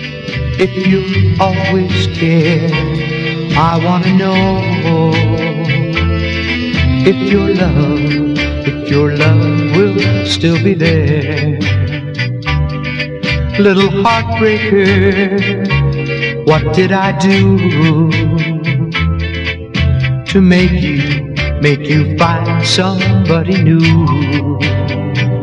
if you always care. I wanna know if your love will still be there. Little heartbreaker, what did I do to make you find somebody new?